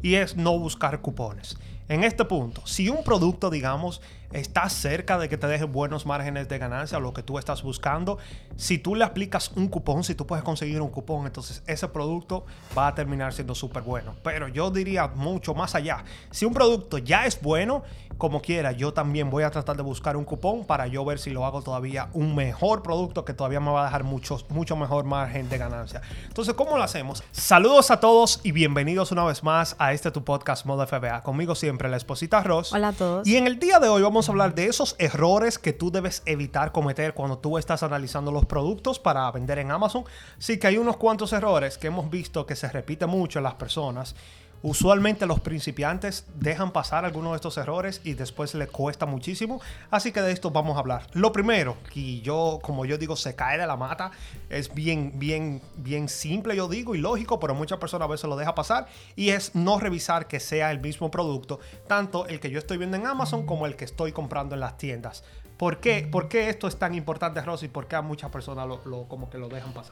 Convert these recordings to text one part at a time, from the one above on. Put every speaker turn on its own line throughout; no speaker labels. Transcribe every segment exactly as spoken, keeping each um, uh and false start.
y es no buscar cupones. En este punto, si un producto, digamos, está cerca de que te deje buenos márgenes de ganancia, lo que tú estás buscando, si tú le aplicas un cupón, si tú puedes conseguir un cupón, entonces ese producto va a terminar siendo súper bueno. Pero yo diría mucho más allá. Si un producto ya es bueno, como quiera, yo también voy a tratar de buscar un cupón para yo ver si lo hago todavía un mejor producto que todavía me va a dejar mucho, mucho mejor margen de ganancia. Entonces, ¿cómo lo hacemos? Saludos a todos y bienvenidos una vez más a este tu podcast Modo F B A. Conmigo siempre la esposita Ross.
Hola a todos.
Y en el día de hoy vamos a hablar de esos errores que tú debes evitar cometer cuando tú estás analizando los productos para vender en Amazon. Sí que hay unos cuantos errores que hemos visto que se repiten mucho en las personas. Usualmente los principiantes dejan pasar algunos de estos errores y después les cuesta muchísimo. Así que de esto vamos a hablar. Lo primero, que yo, como yo digo, se cae de la mata. Es bien, bien, bien simple, yo digo, y lógico, pero muchas personas a veces lo dejan pasar. Y es no revisar que sea el mismo producto, tanto el que yo estoy viendo en Amazon como el que estoy comprando en las tiendas. ¿Por qué? ¿Por qué esto es tan importante, Rosy? ¿Por qué a muchas personas lo, lo, como que lo dejan pasar?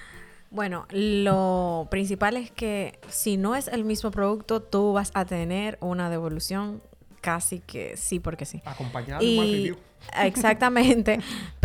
Bueno, lo principal es que si no es el mismo producto, tú vas a tener una devolución casi que sí porque sí.
Acompañado de un mal review.
Exactamente,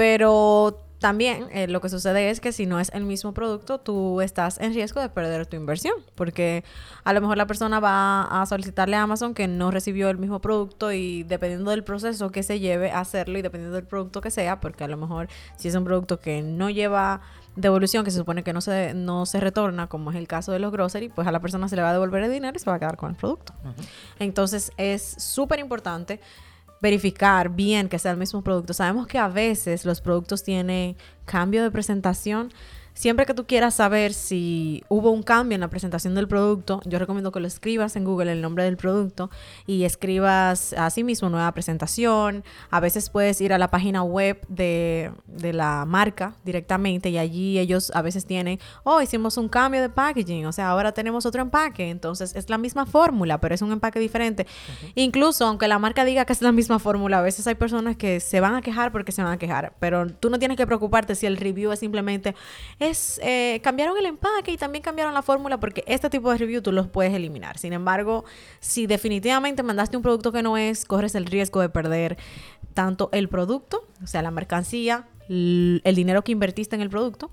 pero también eh, lo que sucede es que si no es el mismo producto, tú estás en riesgo de perder tu inversión, porque a lo mejor la persona va a solicitarle a Amazon que no recibió el mismo producto y dependiendo del proceso que se lleve a hacerlo y dependiendo del producto que sea, porque a lo mejor si es un producto que no lleva devolución, que se supone que no se, no se retorna, como es el caso de los grocery, pues a la persona se le va a devolver el dinero y se va a quedar con el producto. Uh-huh. Entonces es súper importante verificar bien que sea el mismo producto. Sabemos que a veces los productos tienen cambio de presentación. Siempre que tú quieras saber si hubo un cambio en la presentación del producto, yo recomiendo que lo escribas en Google el nombre del producto y escribas así mismo nueva presentación. A veces puedes ir a la página web de, de la marca directamente y allí ellos a veces tienen, oh, hicimos un cambio de packaging, o sea, ahora tenemos otro empaque. Entonces es la misma fórmula, pero es un empaque diferente. Uh-huh. Incluso aunque la marca diga que es la misma fórmula, a veces hay personas que se van a quejar porque se van a quejar, pero tú no tienes que preocuparte si el review es simplemente... Es, eh, cambiaron el empaque y también cambiaron la fórmula, porque este tipo de review tú los puedes eliminar. Sin embargo, si definitivamente mandaste un producto que no es, corres el riesgo de perder tanto el producto, o sea, la mercancía, l- el dinero que invertiste en el producto,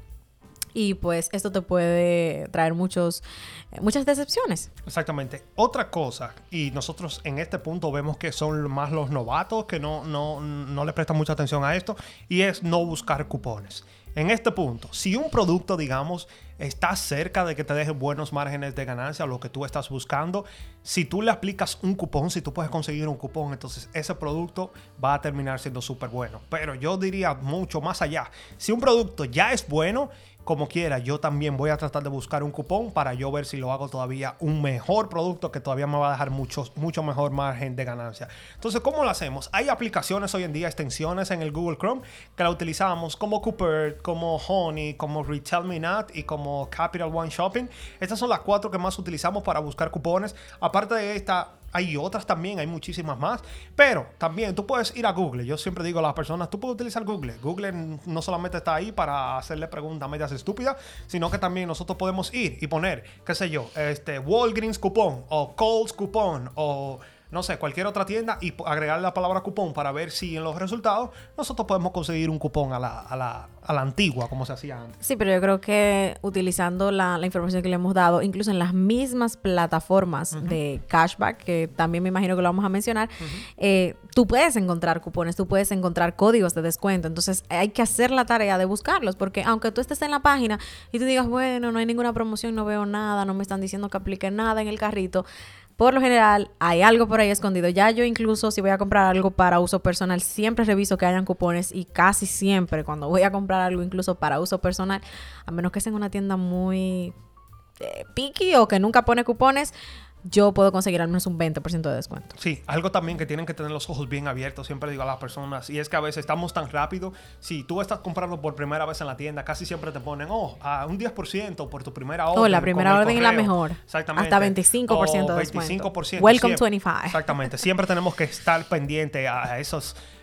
y pues esto te puede traer muchos, eh, muchas decepciones.
Exactamente. Otra cosa, y nosotros en este punto vemos que son más los novatos que no, no, no le prestan mucha atención a esto, y es no buscar cupones. En este punto, si un producto, digamos, está cerca de que te deje buenos márgenes de ganancia, lo que tú estás buscando, si tú le aplicas un cupón, si tú puedes conseguir un cupón, entonces ese producto va a terminar siendo súper bueno. Pero yo diría mucho más allá. Si un producto ya es bueno, como quiera, yo también voy a tratar de buscar un cupón para yo ver si lo hago todavía un mejor producto que todavía me va a dejar mucho, mucho mejor margen de ganancia. Entonces, ¿cómo lo hacemos? Hay aplicaciones hoy en día, extensiones en el Google Chrome que la utilizamos como Cooper, como Honey, como Retail Me Not y como Capital One Shopping. Estas son las cuatro que más utilizamos para buscar cupones. Aparte de esta, hay otras también, hay muchísimas más. Pero también tú puedes ir a Google. Yo siempre digo a las personas, tú puedes utilizar Google. Google no solamente está ahí para hacerle preguntas medias estúpidas, sino que también nosotros podemos ir y poner, qué sé yo, este Walgreens cupón o Kohl's cupón o... no sé, cualquier otra tienda y agregar la palabra cupón para ver si en los resultados nosotros podemos conseguir un cupón a la, a la, a la antigua, como se hacía antes.
Sí, pero yo creo que utilizando la, la información que le hemos dado, incluso en las mismas plataformas uh-huh. de cashback, que también me imagino que lo vamos a mencionar, uh-huh. eh, tú puedes encontrar cupones, tú puedes encontrar códigos de descuento. Entonces hay que hacer la tarea de buscarlos, porque aunque tú estés en la página y tú digas, bueno, no hay ninguna promoción, no veo nada, no me están diciendo que aplique nada en el carrito, por lo general, hay algo por ahí escondido. Ya yo incluso si voy a comprar algo para uso personal, siempre reviso que hayan cupones y casi siempre cuando voy a comprar algo incluso para uso personal, a menos que sea en una tienda muy eh, picky o que nunca pone cupones, yo puedo conseguir al menos un veinte por ciento de descuento.
Sí, algo también que tienen que tener los ojos bien abiertos, siempre digo a las personas, y es que a veces estamos tan rápido. Si tú estás comprando por primera vez en la tienda, casi siempre te ponen, oh, a un diez por ciento por tu primera orden.
Oh, la primera orden es la mejor.
Exactamente.
Hasta veinticinco por ciento de descuento.
veinticinco por ciento.
Welcome
siempre,
veinticinco.
Exactamente. Siempre tenemos que estar pendiente a esos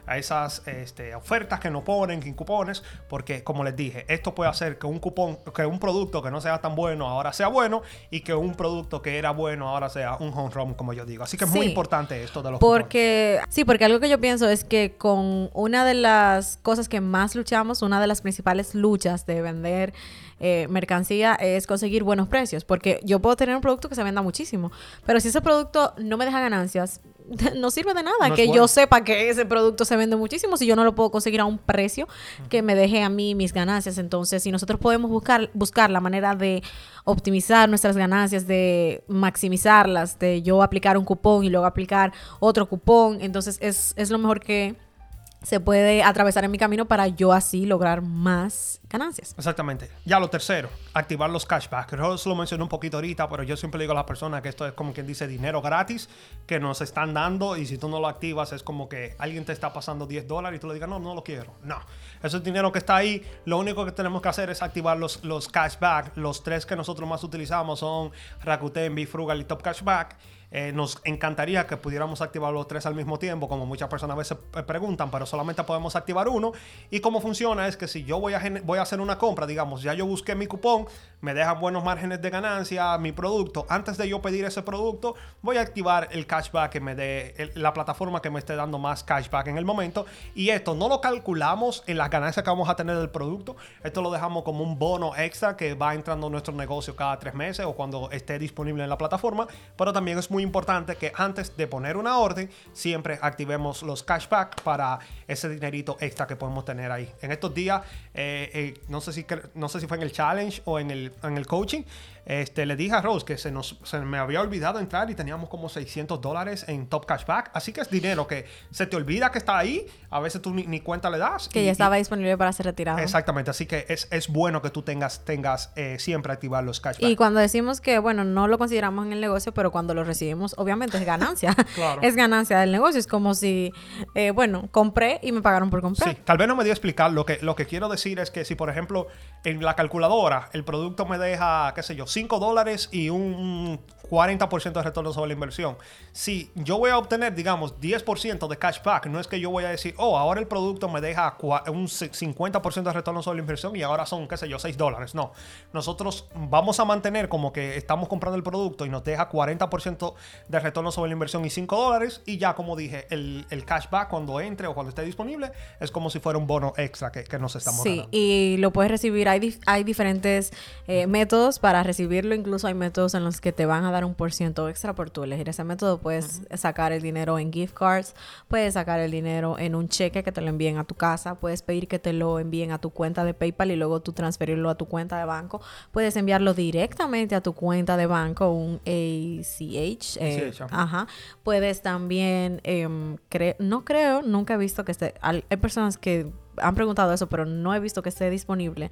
a esas este, ofertas que nos ponen, que cupones, porque como les dije, esto puede hacer que un cupón, que un producto que no sea tan bueno ahora sea bueno y que un producto que era bueno ahora sea un home run, como yo digo. Así que es
Sí.
muy importante esto de los
Porque, sí, porque algo que yo pienso es que con una de las cosas que más luchamos, una de las principales luchas de vender eh, mercancía es conseguir buenos precios. Porque yo puedo tener un producto que se venda muchísimo, pero si ese producto no me deja ganancias, no sirve de nada
No
que
es bueno.
yo sepa que ese producto se vende muchísimo si yo no lo puedo conseguir a un precio que me deje a mí mis ganancias. Entonces, si nosotros podemos buscar, buscar la manera de optimizar nuestras ganancias, de maximizarlas, de yo aplicar un cupón y luego aplicar otro cupón, entonces es, es lo mejor que se puede atravesar en mi camino para yo así lograr más ganancias.
Exactamente. Ya lo tercero, activar los cashbacks. Yo lo mencioné un poquito ahorita, pero yo siempre le digo a las personas que esto es como quien dice dinero gratis que nos están dando, y si tú no lo activas es como que alguien te está pasando diez dólares y tú le digas, no, no lo quiero. No. Eso es dinero que está ahí. Lo único que tenemos que hacer es activar los, los cashbacks. Los tres que nosotros más utilizamos son Rakuten, BeFrugal y Top Cashback. Eh, nos encantaría que pudiéramos activar los tres al mismo tiempo, como muchas personas a veces preguntan, pero solamente podemos activar uno. Y cómo funciona es que si yo voy a, voy a hacer una compra, digamos, ya yo busqué mi cupón, me deja buenos márgenes de ganancia mi producto. Antes de yo pedir ese producto, voy a activar el cashback que me dé, el, la plataforma que me esté dando más cashback en el momento. Y esto no lo calculamos en las ganancias que vamos a tener del producto. Esto lo dejamos como un bono extra que va entrando en nuestro negocio cada tres meses o cuando esté disponible en la plataforma. Pero también es muy importante que antes de poner una orden siempre activemos los cashback para ese dinerito extra que podemos tener ahí. En estos días, eh, eh, no sé si no sé si fue en el challenge o en el, en el coaching, este, le dije a Rose que se, nos, se me había olvidado entrar y teníamos como seiscientos dólares en Top Cashback. Así que es dinero que se te olvida que está ahí. A veces tú ni, ni cuenta le das.
Que
y,
ya estaba
y,
disponible para ser retirado.
Exactamente. Así que es, es bueno que tú tengas, tengas eh, siempre activar los cashback.
Y cuando decimos que, bueno, no lo consideramos en el negocio, pero cuando lo recibimos, obviamente es ganancia.
Claro.
Es ganancia del negocio. Es como si, eh, bueno, compré y me pagaron por comprar.
Sí, tal vez no me dio a explicar. Lo que, lo que quiero decir es que si, por ejemplo, en la calculadora el producto me deja, qué sé yo, cinco dólares y un cuarenta por ciento de retorno sobre la inversión. Si yo voy a obtener, digamos, diez por ciento de cashback, no es que yo voy a decir, oh, ahora el producto me deja un cincuenta por ciento de retorno sobre la inversión y ahora son, qué sé yo, seis dólares. No. Nosotros vamos a mantener como que estamos comprando el producto y nos deja cuarenta por ciento de retorno sobre la inversión y cinco dólares. Y ya, como dije, el, el cashback cuando entre o cuando esté disponible es como si fuera un bono extra que, que nos estamos
Sí,
ganando.
y lo puedes recibir. Hay, dif- hay diferentes eh, métodos para recibirlo. Incluso hay métodos en los que te van a dar un por ciento extra por tu elegir ese método. Puedes uh-huh. sacar el dinero en gift cards, puedes sacar el dinero en un cheque que te lo envíen a tu casa, puedes pedir que te lo envíen a tu cuenta de PayPal y luego tú transferirlo a tu cuenta de banco, puedes enviarlo directamente a tu cuenta de banco, un A C H, eh,
sí,
ajá. Puedes también, eh, cre- no creo, nunca he visto que esté, hay personas que han preguntado eso, pero no he visto que esté disponible.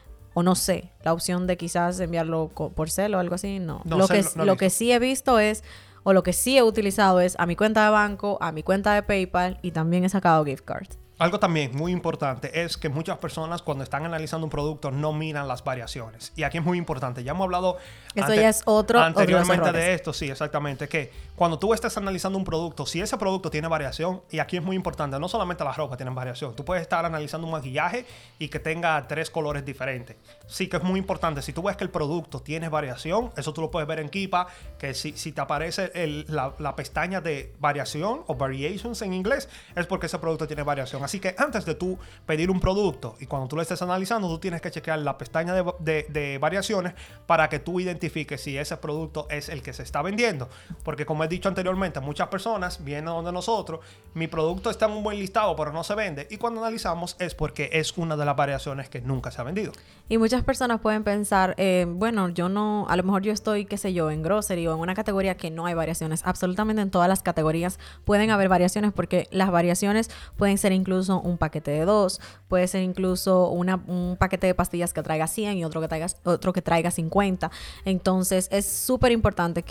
O no sé, la opción de quizás enviarlo co- por cel o algo así, no.
no
lo
sé,
que,
no, no
lo
visto.
que sí he visto es, o lo que sí he utilizado es a mi cuenta de banco, a mi cuenta de PayPal y también he sacado gift cards.
Algo también muy importante es que muchas personas cuando están analizando un producto no miran las variaciones. Y aquí es muy importante. Ya hemos hablado
Eso
ante-
ya es otro
anteriormente
otros
de esto. Sí, exactamente. Que cuando tú estés analizando un producto, si ese producto tiene variación, y aquí es muy importante, no solamente la ropa tiene variación. Tú puedes estar analizando un maquillaje y que tenga tres colores diferentes. Sí que es muy importante. Si tú ves que el producto tiene variación, eso tú lo puedes ver en Keepa, que si, si te aparece el, la, la pestaña de variación o variations en inglés, es porque ese producto tiene variación. Así que antes de tú pedir un producto y cuando tú lo estés analizando, tú tienes que chequear la pestaña de, de, de variaciones para que tú identifiques si ese producto es el que se está vendiendo. Porque como he dicho anteriormente, muchas personas vienen donde nosotros, mi producto está en un buen listado pero no se vende, y cuando analizamos es porque es una de las variaciones que nunca se ha vendido.
Y muchas personas pueden pensar, eh, bueno, yo no, a lo mejor yo estoy, qué sé yo, en grocery o en una categoría que no hay variaciones. Absolutamente en todas las categorías pueden haber variaciones porque las variaciones pueden ser incluso un paquete de dos, puede ser incluso una, un paquete de pastillas que traiga cien y otro que traiga, otro que traiga cincuenta. Entonces es súper importante que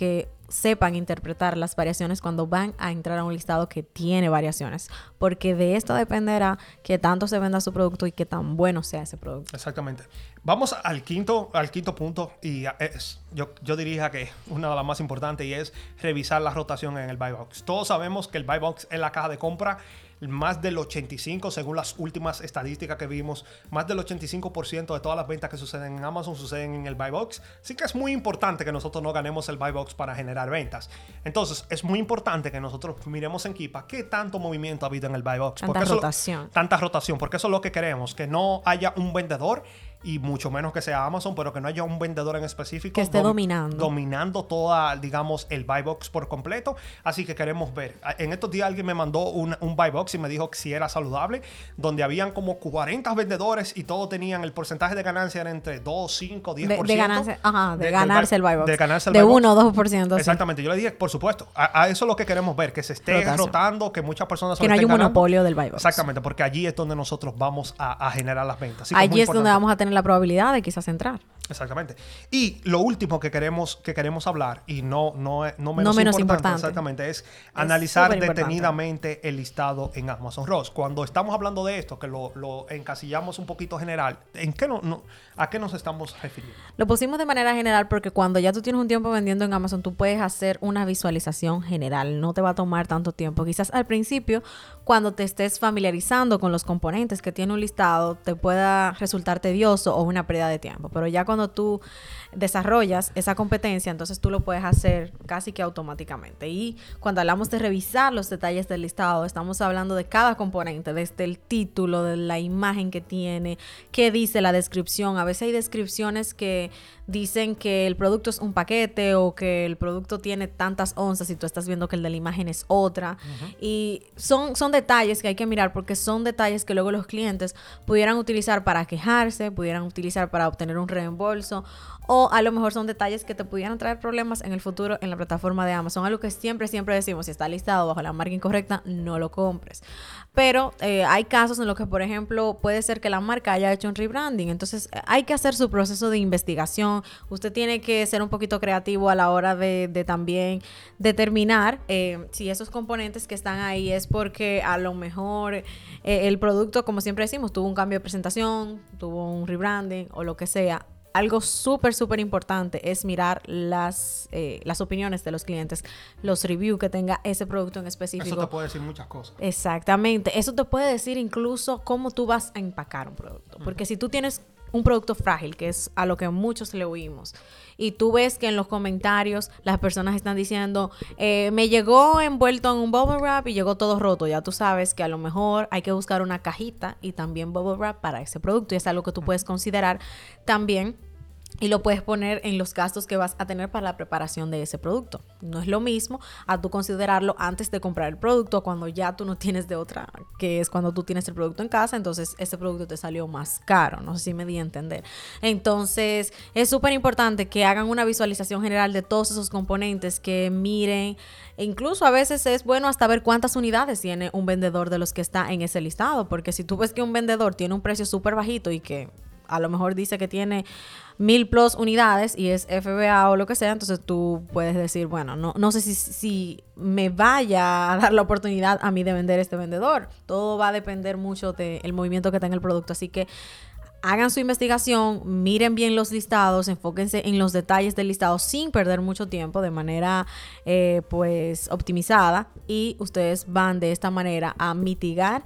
sepan interpretar las variaciones cuando van a entrar a un listado que tiene variaciones, porque de esto dependerá qué tanto se venda su producto y qué tan bueno sea ese producto.
Exactamente. Vamos al quinto, al quinto punto y es, yo, yo diría que una de las más importantes y es revisar la rotación en el buy box. Todos sabemos que el buy box es la caja de compra. Más del ochenta y cinco por ciento, según las últimas estadísticas que vimos, más del ochenta y cinco por ciento de todas las ventas que suceden en Amazon suceden en el buy box. Así que es muy importante que nosotros no ganemos el buy box para generar ventas. Entonces, es muy importante que nosotros miremos en Keepa qué tanto movimiento ha habido en el buy box.
Tanta
porque
rotación.
Eso, tanta rotación, porque eso es lo que queremos, que no haya un vendedor y mucho menos que sea Amazon, pero que no haya un vendedor en específico
que esté
dom-
dominando.
dominando toda, digamos, el buy box por completo. Así que queremos ver. En estos días alguien me mandó un, un buy box y me dijo que si era saludable, donde habían como cuarenta vendedores y todos tenían el porcentaje de ganancia era entre dos, cinco, diez por ciento.
De, de ganarse, ajá, de,
de,
ganarse
del,
el buy box.
De ganarse el
de
buy box.
uno o dos por ciento.
Exactamente.
Sí.
Yo le dije, por supuesto, a, a eso es lo que queremos ver, que se esté
Rotación.
rotando, que muchas personas
que no haya un
ganando.
monopolio del buy box.
Exactamente, porque allí es donde nosotros vamos a, a generar las ventas. Así que
allí
es, muy
es donde
importante.
vamos a tener la probabilidad de quizás entrar.
Exactamente. Y lo último que queremos, que queremos hablar, y no, no, no menos,
no menos
importante,
importante,
exactamente, es, es analizar
superimportante.
detenidamente el listado en Amazon Ross. Cuando estamos hablando de esto, que lo, lo encasillamos un poquito general, ¿en qué no, no, ¿a qué nos estamos refiriendo?
Lo pusimos de manera general porque cuando ya tú tienes un tiempo vendiendo en Amazon, tú puedes hacer una visualización general. No te va a tomar tanto tiempo. Quizás al principio, cuando te estés familiarizando con los componentes que tiene un listado, te pueda resultar tedioso o una pérdida de tiempo. Pero ya cuando tú desarrollas esa competencia, entonces tú lo puedes hacer casi que automáticamente. Y cuando hablamos de revisar los detalles del listado, estamos hablando de cada componente, desde el título, de la imagen que tiene, qué dice la descripción. A veces hay descripciones que dicen que el producto es un paquete o que el producto tiene tantas onzas y tú estás viendo que el de la imagen es otra. Uh-huh. Y son, son detalles que hay que mirar porque son detalles que luego los clientes pudieran utilizar para quejarse, pudieran utilizar para obtener un reembolso, o a lo mejor son detalles que te pudieran traer problemas en el futuro en la plataforma de Amazon. Algo que siempre, siempre decimos, si está listado bajo la marca incorrecta, no lo compres. Pero eh, hay casos en los que, por ejemplo, puede ser que la marca haya hecho un rebranding. Entonces, hay que hacer su proceso de investigación. Usted tiene que ser un poquito creativo a la hora de, de también determinar eh, si esos componentes que están ahí es porque a lo mejor eh, el producto, como siempre decimos, tuvo un cambio de presentación, tuvo un rebranding o lo que sea. Algo súper, súper importante es mirar las, eh, las opiniones de los clientes, los reviews que tenga ese producto en específico.
Eso te puede decir muchas cosas.
Exactamente. Eso te puede decir incluso cómo tú vas a empacar un producto. Porque uh-huh. si tú tienes un producto frágil, que es a lo que muchos le oímos, y tú ves que en los comentarios las personas están diciendo, eh, me llegó envuelto en un bubble wrap y llegó todo roto, ya tú sabes que a lo mejor hay que buscar una cajita y también bubble wrap para ese producto, y es algo que tú puedes considerar también. Y lo puedes poner en los gastos que vas a tener para la preparación de ese producto. No es lo mismo a tú considerarlo antes de comprar el producto, cuando ya tú no tienes de otra, que es cuando tú tienes el producto en casa, entonces ese producto te salió más caro. No sé si me di a entender. Entonces, es súper importante que hagan una visualización general de todos esos componentes, que miren. E incluso a veces es bueno hasta ver cuántas unidades tiene un vendedor de los que está en ese listado, porque si tú ves que un vendedor tiene un precio súper bajito y que a lo mejor dice que tiene mil plus unidades y es F B A o lo que sea, entonces tú puedes decir, bueno, no, no sé si, si me vaya a dar la oportunidad a mí de vender este vendedor. Todo va a depender mucho del movimiento que tenga el producto, así que hagan su investigación, miren bien los listados, enfóquense en los detalles del listado sin perder mucho tiempo, de manera eh, pues optimizada, y ustedes van de esta manera a mitigar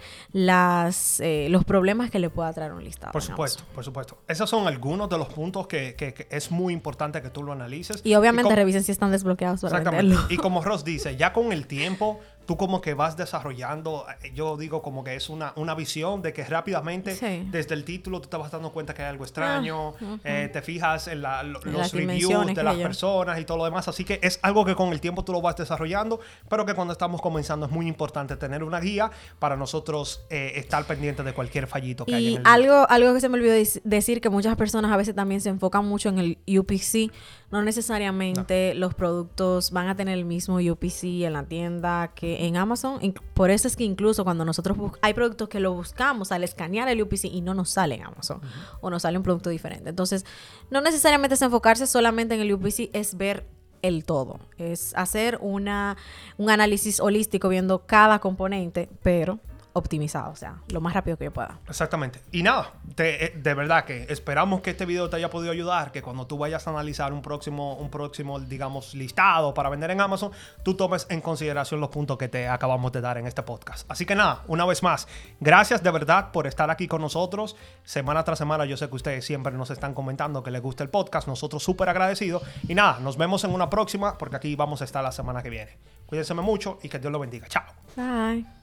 las eh, los problemas que le pueda traer un listado.
Por supuesto, por supuesto. Esos son algunos de los puntos que, que, que es muy importante que tú lo analices.
Y obviamente y como,
revisen
si están desbloqueados para
exactamente.
venderlo.
Y como Ross dice, ya con el tiempo tú como que vas desarrollando, yo digo como que es una, una visión de que rápidamente sí. desde el título tú te vas dando cuenta que hay algo extraño, ah, uh-huh. eh, te fijas en la, lo, los reviews de las yo. personas y todo lo demás, así que es algo que con el tiempo tú lo vas desarrollando, pero que cuando estamos comenzando es muy importante tener una guía para nosotros eh, estar pendientes de cualquier fallito que
y
haya en el
algo, libro. algo que se me olvidó decir, que muchas personas a veces también se enfocan mucho en el U P C. No necesariamente no. los productos van a tener el mismo U P C en la tienda que en Amazon. Por eso es que incluso cuando nosotros bus- hay productos que lo buscamos al escanear el U P C y no nos sale en Amazon, uh-huh. o nos sale un producto diferente. Entonces, no necesariamente es enfocarse solamente en el U P C, es ver el todo. Es hacer una, un análisis holístico viendo cada componente, pero optimizado, o sea, lo más rápido que yo pueda.
Exactamente. Y nada, te, de verdad que esperamos que este video te haya podido ayudar, que cuando tú vayas a analizar un próximo, un próximo, digamos, listado para vender en Amazon, tú tomes en consideración los puntos que te acabamos de dar en este podcast. Así que nada, una vez más, gracias de verdad por estar aquí con nosotros. Semana tras semana, yo sé que ustedes siempre nos están comentando que les gusta el podcast. Nosotros súper agradecidos. Y nada, nos vemos en una próxima, porque aquí vamos a estar la semana que viene. Cuídense mucho y que Dios los bendiga. Chao.
Bye.